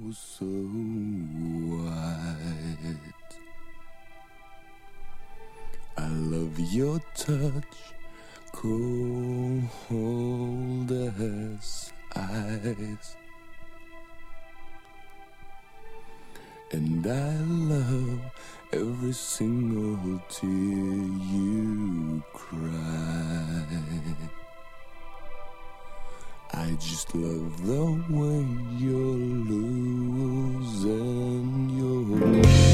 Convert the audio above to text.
so white. I love your touch, cold as ice. And I love every single tear you cry. I just love the way you're losing your